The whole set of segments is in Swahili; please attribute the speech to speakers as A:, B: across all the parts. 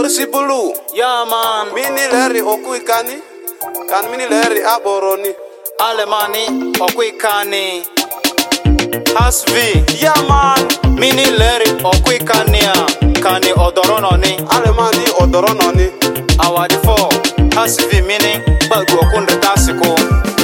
A: Torsi bulu.
B: Yeah man.
A: Mini leri okui kani. Kan mini leri aboroni.
B: Alemani okui kani. Hasvi.
A: Yeah man.
B: Mini leri okui kania. Kani odorononi.
A: Alemani odorononi.
B: Awadi fo. Hasvi mini. Bagu okundre tasiko.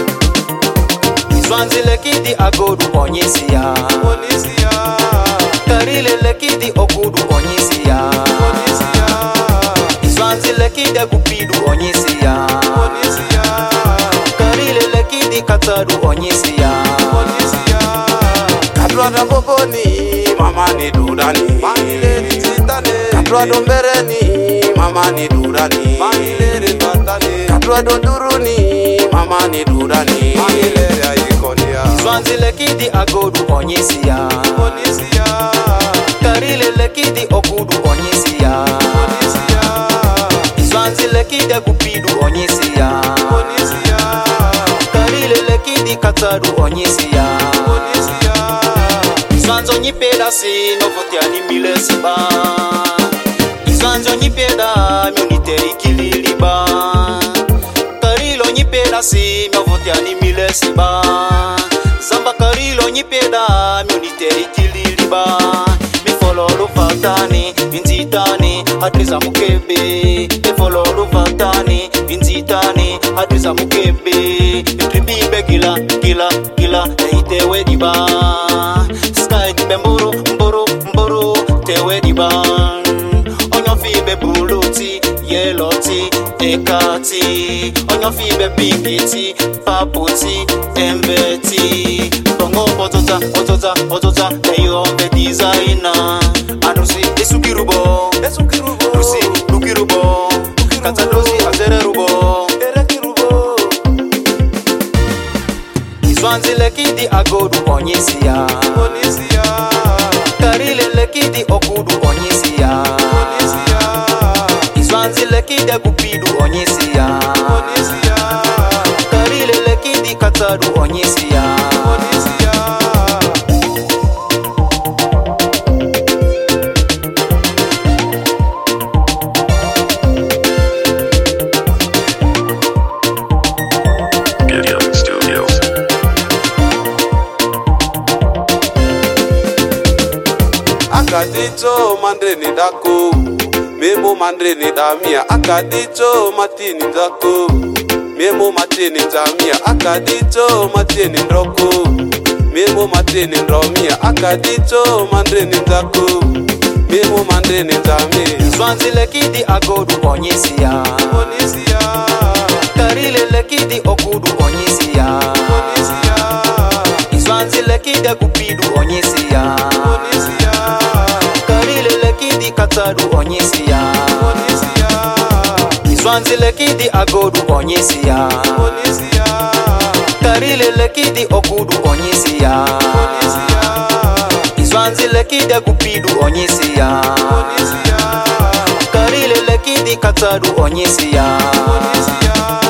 B: Izwanzi lekidi agodu onyisia.
A: Onisia.
B: Karile lekidi okudu onyisia.
A: Onisia.
B: Izwanzi lekidi agupidu onyisia.
A: Onisia.
B: Karile lekidi katadu onyisia.
A: Onisia. Kadwada boboni. Mama ni dudani. Mangile zitane. Kadwada mbereni. Mama ni dudani. Mangile batane. Kadwada duruni. Mama ni dudani. Mangile ayikonia.
B: Izwanzi lekidi agodu onyisia.
A: Onisia.
B: Karile lekidi okudu onyisia.
A: Onisia.
B: Izwanzi lekidi agupidu onyisia.
A: Onisia.
B: Karile lekidi katadu onyisia.
A: Onisia.
B: Izwanzo nyipeda si novotiani milesiba. Izwanzo nyipeda miuniteri kililiba. Karilo nyipeda si novotiani milesiba. Zamba karilo nyipeda miuniteri kililiba. Mi follow fatani inzitani adresa mukebe. Mi follow fatani inzitani adresa mukebe. Tribibe gila gila gila eitewe diba. Sky dibe mburu mburu mburu tewe diba. Onyo fibe buluti yeloti ekati. Onyo fibe pikiti paputi embeti. Bongo otota otota otota eyo be designer. Anusi esukirubo
A: Esukirubo.
B: Lusi lukirubo Katadosi azererubo
A: Erekirubo.
B: Izwanzi lekidi agodu onyisia.
A: Onisia.
B: Karile lekidi okudu onyisia.
A: Onisia.
B: Izwanzi lekidi agupidu onyisia.
A: Onisia.
B: Karile lekidi katadu onyisia.
A: Onisia.
C: Gideon Studios.
A: Akadito mandreni dako. Memo mandreni damia. Akadito matini dako. Memo matini damia. Akadito matini ndroko. Memo matini ndromia. Akadito mandreni dako. Memo mandreni damia.
B: Izwanzi lekidi agodu onyisia.
A: Onisia.
B: Karile lekidi okudu onyisia.
A: Onisia.
B: Izwanzi lekidi agupidu onyisia.
A: Onisia.
B: Karile lekidi katadu onyisia.
A: Onisia.
B: Izwanzi lekidi agodu onyisia.
A: Onisia.
B: Karile lekidi okudu onyisia.
A: Onisia.
B: Izwanzi lekidi agupidu onyisia.
A: Onisia.
B: Karile lekidi katadu onyisia.
A: Onisia.